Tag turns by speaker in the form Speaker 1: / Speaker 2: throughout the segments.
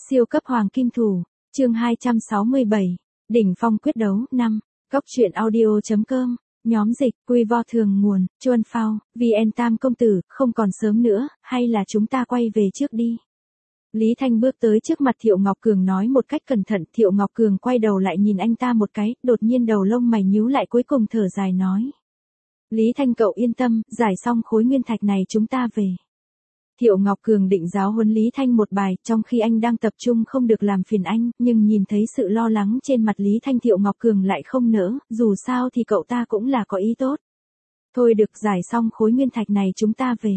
Speaker 1: Siêu cấp hoàng kim thủ, chương 267, đỉnh phong quyết đấu 5, góc truyện audio.com, nhóm dịch, quy vo thường nguồn, Chuân Phao, VN Tam công tử, không còn sớm nữa, hay là chúng ta quay về trước đi. Lý Thanh bước tới trước mặt Thiệu Ngọc Cường nói một cách cẩn thận, Thiệu Ngọc Cường quay đầu lại nhìn anh ta một cái, đột nhiên đầu lông mày nhíu lại cuối cùng thở dài nói. Lý Thanh cậu yên tâm, giải xong khối nguyên thạch này chúng ta về. Thiệu Ngọc Cường định giáo huấn Lý Thanh một bài, trong khi anh đang tập trung không được làm phiền anh, nhưng nhìn thấy sự lo lắng trên mặt Lý Thanh Thiệu Ngọc Cường lại không nỡ, dù sao thì cậu ta cũng là có ý tốt. Thôi được, giải xong khối nguyên thạch này chúng ta về.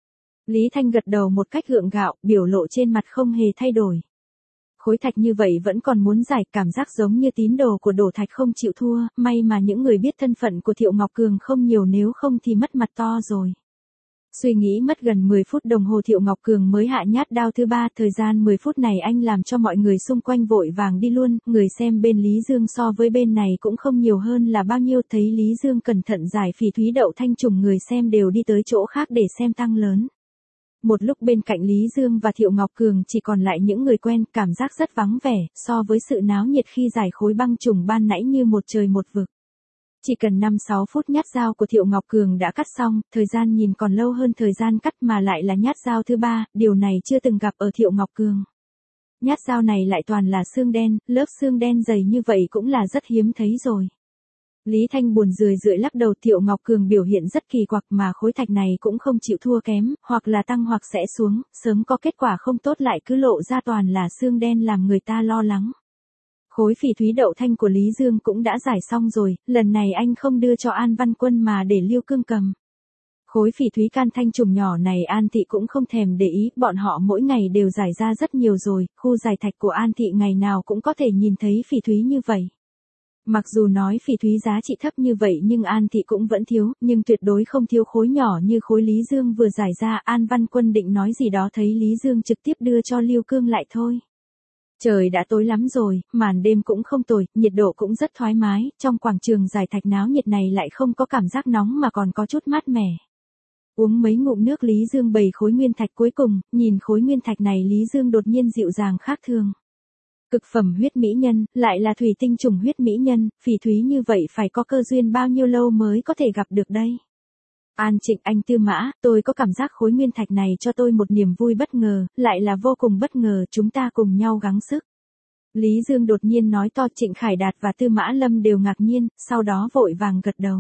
Speaker 1: Lý Thanh gật đầu một cách gượng gạo, biểu lộ trên mặt không hề thay đổi. Khối thạch như vậy vẫn còn muốn giải, cảm giác giống như tín đồ của đổ thạch không chịu thua, may mà những người biết thân phận của Thiệu Ngọc Cường không nhiều, nếu không thì mất mặt to rồi. Suy nghĩ mất gần 10 phút đồng hồ Thiệu Ngọc Cường mới hạ nhát đao thứ ba, thời gian 10 phút này anh làm cho mọi người xung quanh vội vàng đi luôn, người xem bên Lý Dương so với bên này cũng không nhiều hơn là bao nhiêu, thấy Lý Dương cẩn thận giải phỉ thúy đậu thanh trùng người xem đều đi tới chỗ khác để xem tăng lớn. Một lúc bên cạnh Lý Dương và Thiệu Ngọc Cường chỉ còn lại những người quen, cảm giác rất vắng vẻ, so với sự náo nhiệt khi giải khối băng trùng ban nãy như một trời một vực. Chỉ cần 5-6 phút nhát dao của Thiệu Ngọc Cường đã cắt xong, thời gian nhìn còn lâu hơn thời gian cắt mà lại là nhát dao thứ ba, điều này chưa từng gặp ở Thiệu Ngọc Cường. Nhát dao này lại toàn là xương đen, lớp xương đen dày như vậy cũng là rất hiếm thấy rồi. Lý Thanh buồn rười rượi lắc đầu, Thiệu Ngọc Cường biểu hiện rất kỳ quặc mà khối thạch này cũng không chịu thua kém, hoặc là tăng hoặc sẽ xuống, sớm có kết quả không tốt lại cứ lộ ra toàn là xương đen làm người ta lo lắng. Khối phỉ thúy đậu thanh của Lý Dương cũng đã giải xong rồi, lần này anh không đưa cho An Văn Quân mà để Lưu Cương cầm. Khối phỉ thúy can thanh trùng nhỏ này An Thị cũng không thèm để ý, bọn họ mỗi ngày đều giải ra rất nhiều rồi, khu giải thạch của An Thị ngày nào cũng có thể nhìn thấy phỉ thúy như vậy. Mặc dù nói phỉ thúy giá trị thấp như vậy nhưng An Thị cũng vẫn thiếu, nhưng tuyệt đối không thiếu khối nhỏ như khối Lý Dương vừa giải ra. An Văn Quân định nói gì đó thấy Lý Dương trực tiếp đưa cho Lưu Cương lại thôi. Trời đã tối lắm rồi, màn đêm cũng không tồi, nhiệt độ cũng rất thoải mái, trong quảng trường giải thạch náo nhiệt này lại không có cảm giác nóng mà còn có chút mát mẻ. Uống mấy ngụm nước Lý Dương bày khối nguyên thạch cuối cùng, nhìn khối nguyên thạch này Lý Dương đột nhiên dịu dàng khác thường. Cực phẩm huyết mỹ nhân, lại là thủy tinh trùng huyết mỹ nhân, phỉ thúy như vậy phải có cơ duyên bao nhiêu lâu mới có thể gặp được đây. An Trịnh, anh Tư Mã, tôi có cảm giác khối nguyên thạch này cho tôi một niềm vui bất ngờ, lại là vô cùng bất ngờ, chúng ta cùng nhau gắng sức. Lý Dương đột nhiên nói to, Trịnh Khải Đạt và Tư Mã Lâm đều ngạc nhiên, sau đó vội vàng gật đầu.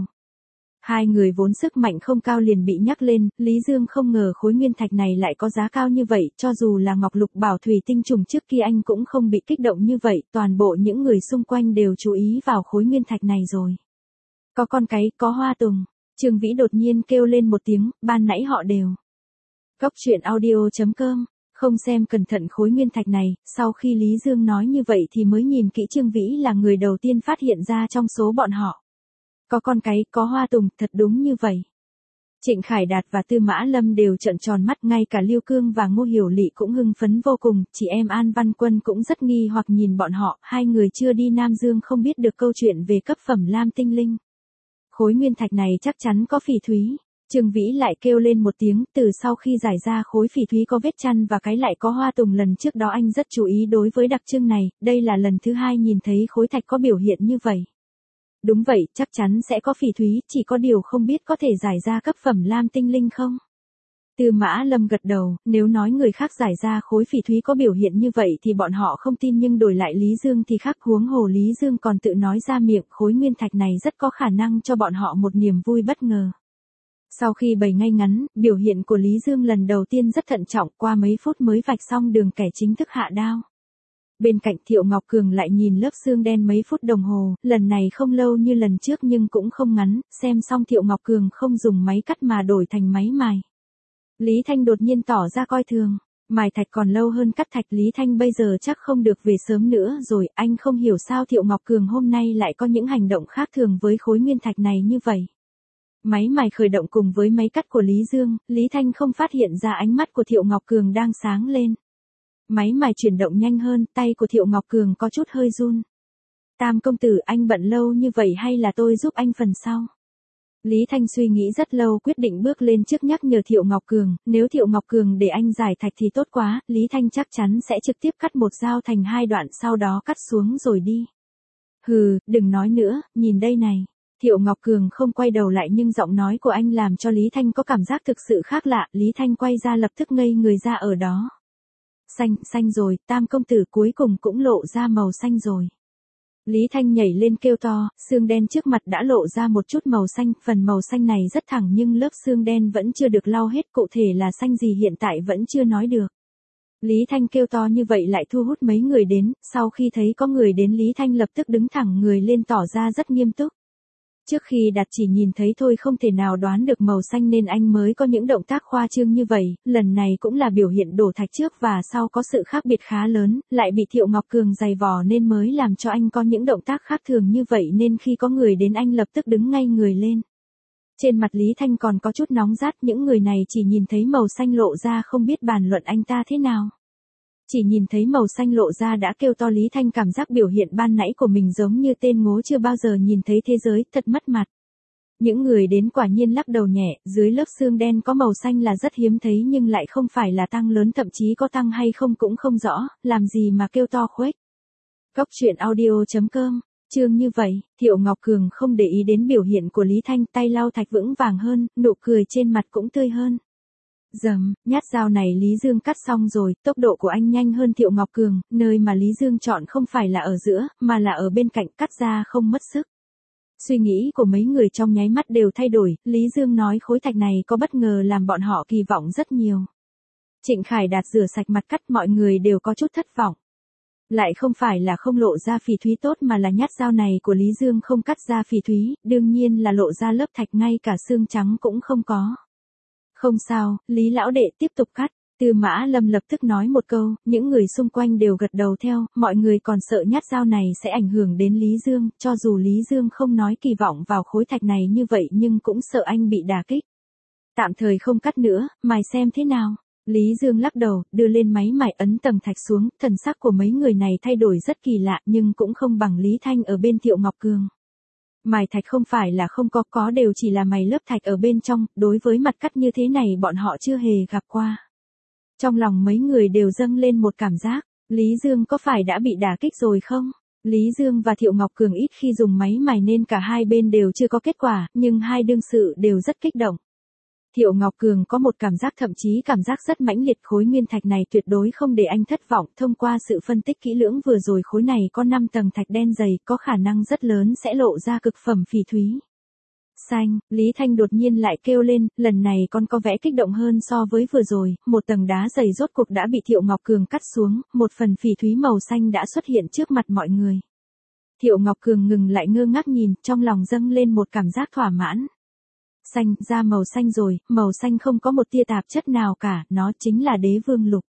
Speaker 1: Hai người vốn sức mạnh không cao liền bị nhắc lên, Lý Dương không ngờ khối nguyên thạch này lại có giá cao như vậy, cho dù là ngọc lục bảo thủy tinh trùng trước kia anh cũng không bị kích động như vậy, toàn bộ những người xung quanh đều chú ý vào khối nguyên thạch này rồi. Có con cái, có hoa tùng. Trương Vĩ đột nhiên kêu lên một tiếng, ban nãy họ đều. Góc truyện audio.com, không xem cẩn thận khối nguyên thạch này, sau khi Lý Dương nói như vậy thì mới nhìn kỹ, Trương Vĩ là người đầu tiên phát hiện ra trong số bọn họ. Có con cái, có hoa tùng, thật đúng như vậy. Trịnh Khải Đạt và Tư Mã Lâm đều trợn tròn mắt, ngay cả Lưu Cương và Ngô Hiểu Lị cũng hưng phấn vô cùng, chị em An Văn Quân cũng rất nghi hoặc nhìn bọn họ, hai người chưa đi Nam Dương không biết được câu chuyện về cấp phẩm lam tinh linh. Khối nguyên thạch này chắc chắn có phỉ thúy. Trương Vĩ lại kêu lên một tiếng, từ sau khi giải ra khối phỉ thúy có vết chăn và cái lại có hoa tùng lần trước đó anh rất chú ý đối với đặc trưng này, đây là lần thứ hai nhìn thấy khối thạch có biểu hiện như vậy. Đúng vậy, chắc chắn sẽ có phỉ thúy, chỉ có điều không biết có thể giải ra cấp phẩm lam tinh linh không? Tư Mã Lâm gật đầu, nếu nói người khác giải ra khối phỉ thúy có biểu hiện như vậy thì bọn họ không tin, nhưng đổi lại Lý Dương thì khác, huống hồ Lý Dương còn tự nói ra miệng, khối nguyên thạch này rất có khả năng cho bọn họ một niềm vui bất ngờ. Sau khi bày ngay ngắn, biểu hiện của Lý Dương lần đầu tiên rất thận trọng, qua mấy phút mới vạch xong đường kẻ chính thức hạ đao. Bên cạnh Thiệu Ngọc Cường lại nhìn lớp xương đen mấy phút đồng hồ, lần này không lâu như lần trước nhưng cũng không ngắn, xem xong Thiệu Ngọc Cường không dùng máy cắt mà đổi thành máy mài. Lý Thanh đột nhiên tỏ ra coi thường, mài thạch còn lâu hơn cắt thạch, Lý Thanh bây giờ chắc không được về sớm nữa rồi, anh không hiểu sao Thiệu Ngọc Cường hôm nay lại có những hành động khác thường với khối nguyên thạch này như vậy. Máy mài khởi động cùng với máy cắt của Lý Dương, Lý Thanh không phát hiện ra ánh mắt của Thiệu Ngọc Cường đang sáng lên. Máy mài chuyển động nhanh hơn, tay của Thiệu Ngọc Cường có chút hơi run. Tam công tử, anh bận lâu như vậy hay là tôi giúp anh phần sau? Lý Thanh suy nghĩ rất lâu quyết định bước lên trước nhắc nhở Thiệu Ngọc Cường, nếu Thiệu Ngọc Cường để anh giải thạch thì tốt quá, Lý Thanh chắc chắn sẽ trực tiếp cắt một dao thành hai đoạn sau đó cắt xuống rồi đi. Hừ, đừng nói nữa, nhìn đây này. Thiệu Ngọc Cường không quay đầu lại nhưng giọng nói của anh làm cho Lý Thanh có cảm giác thực sự khác lạ, Lý Thanh quay ra lập tức ngây người ra ở đó. Xanh rồi, Tam công tử cuối cùng cũng lộ ra màu xanh rồi. Lý Thanh nhảy lên kêu to, xương đen trước mặt đã lộ ra một chút màu xanh, phần màu xanh này rất thẳng nhưng lớp xương đen vẫn chưa được lau hết, cụ thể là xanh gì hiện tại vẫn chưa nói được. Lý Thanh kêu to như vậy lại thu hút mấy người đến, sau khi thấy có người đến Lý Thanh lập tức đứng thẳng người lên tỏ ra rất nghiêm túc. Trước khi đặt chỉ nhìn thấy thôi không thể nào đoán được màu xanh nên anh mới có những động tác khoa trương như vậy, lần này cũng là biểu hiện đổ thạch trước và sau có sự khác biệt khá lớn, lại bị Thiệu Ngọc Cường giày vò nên mới làm cho anh có những động tác khác thường như vậy nên khi có người đến anh lập tức đứng ngay người lên. Trên mặt Lý Thanh còn có chút nóng rát, những người này chỉ nhìn thấy màu xanh lộ ra không biết bàn luận anh ta thế nào. Chỉ nhìn thấy màu xanh lộ ra đã kêu to Lý Thanh cảm giác biểu hiện ban nãy của mình giống như tên ngố chưa bao giờ nhìn thấy thế giới, thật mất mặt. Những người đến quả nhiên lắc đầu nhẹ, dưới lớp xương đen có màu xanh là rất hiếm thấy nhưng lại không phải là tăng lớn, thậm chí có tăng hay không cũng không rõ, làm gì mà kêu to khuếch. Góc truyện audio.com, chương như vậy, Thiệu Ngọc Cường không để ý đến biểu hiện của Lý Thanh, tay lau thạch vững vàng hơn, nụ cười trên mặt cũng tươi hơn. Nhát dao này Lý Dương cắt xong rồi, tốc độ của anh nhanh hơn Thiệu Ngọc Cường, nơi mà Lý Dương chọn không phải là ở giữa, mà là ở bên cạnh, cắt ra không mất sức. Suy nghĩ của mấy người trong nháy mắt đều thay đổi, Lý Dương nói khối thạch này có bất ngờ làm bọn họ kỳ vọng rất nhiều. Trịnh Khải Đạt rửa sạch mặt cắt, mọi người đều có chút thất vọng. Lại không phải là không lộ ra phỉ thúy tốt mà là nhát dao này của Lý Dương không cắt ra phỉ thúy, đương nhiên là lộ ra lớp thạch ngay cả xương trắng cũng không có. Không sao, Lý lão đệ tiếp tục cắt. Tư Mã Lâm lập tức nói một câu, những người xung quanh đều gật đầu theo, mọi người còn sợ nhát dao này sẽ ảnh hưởng đến Lý Dương, cho dù Lý Dương không nói kỳ vọng vào khối thạch này như vậy nhưng cũng sợ anh bị đả kích. Tạm thời không cắt nữa, mày xem thế nào. Lý Dương lắc đầu, đưa lên máy mài ấn tầng thạch xuống, thần sắc của mấy người này thay đổi rất kỳ lạ nhưng cũng không bằng Lý Thanh ở bên Thiệu Ngọc Cường. Mài thạch không phải là không có đều chỉ là mài lớp thạch ở bên trong, đối với mặt cắt như thế này bọn họ chưa hề gặp qua. Trong lòng mấy người đều dâng lên một cảm giác, Lý Dương có phải đã bị đả kích rồi không? Lý Dương và Thiệu Ngọc Cường ít khi dùng máy mài nên cả hai bên đều chưa có kết quả, nhưng hai đương sự đều rất kích động. Thiệu Ngọc Cường có một cảm giác, thậm chí cảm giác rất mãnh liệt, khối nguyên thạch này tuyệt đối không để anh thất vọng, thông qua sự phân tích kỹ lưỡng vừa rồi khối này có 5 tầng thạch đen dày, có khả năng rất lớn sẽ lộ ra cực phẩm phỉ thúy. Xanh, Lý Thanh đột nhiên lại kêu lên, lần này con có vẻ kích động hơn so với vừa rồi, một tầng đá dày rốt cuộc đã bị Thiệu Ngọc Cường cắt xuống, một phần phỉ thúy màu xanh đã xuất hiện trước mặt mọi người. Thiệu Ngọc Cường ngừng lại ngơ ngác nhìn, trong lòng dâng lên một cảm giác thỏa mãn. Xanh, ra màu xanh rồi, màu xanh không có một tia tạp chất nào cả, nó chính là đế vương lục.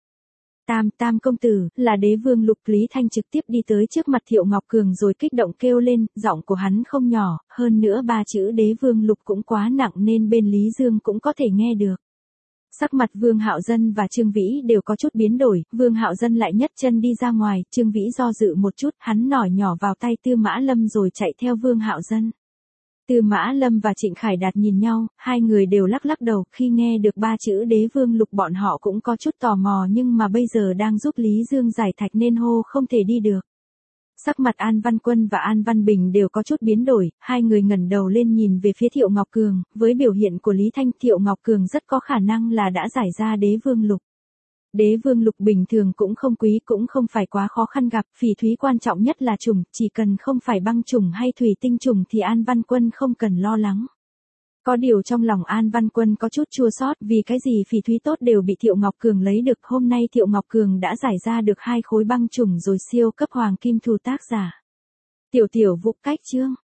Speaker 1: Tam công tử, là đế vương lục. Lý Thanh trực tiếp đi tới trước mặt Thiệu Ngọc Cường rồi kích động kêu lên, giọng của hắn không nhỏ, hơn nữa ba chữ đế vương lục cũng quá nặng nên bên Lý Dương cũng có thể nghe được. Sắc mặt Vương Hạo Dân và Trương Vĩ đều có chút biến đổi, Vương Hạo Dân lại nhấc chân đi ra ngoài, Trương Vĩ do dự một chút, hắn nỏ nhỏ vào tay Tư Mã Lâm rồi chạy theo Vương Hạo Dân. Tư Mã Lâm và Trịnh Khải Đạt nhìn nhau, hai người đều lắc đầu, khi nghe được ba chữ đế vương lục bọn họ cũng có chút tò mò nhưng mà bây giờ đang giúp Lý Dương giải thạch nên hô không thể đi được. Sắc mặt An Văn Quân và An Văn Bình đều có chút biến đổi, hai người ngẩng đầu lên nhìn về phía Thiệu Ngọc Cường, với biểu hiện của Lý Thanh, Thiệu Ngọc Cường rất có khả năng là đã giải ra đế vương lục. Đế vương lục bình thường cũng không quý, cũng không phải quá khó khăn gặp, phỉ thúy quan trọng nhất là trùng, chỉ cần không phải băng trùng hay thủy tinh trùng thì An Văn Quân không cần lo lắng. Có điều trong lòng An Văn Quân có chút chua xót vì cái gì phỉ thúy tốt đều bị Thiệu Ngọc Cường lấy được, hôm nay Thiệu Ngọc Cường đã giải ra được 2 khối băng trùng rồi, siêu cấp hoàng kim thủ tác giả. Tiểu Vũ cách chương.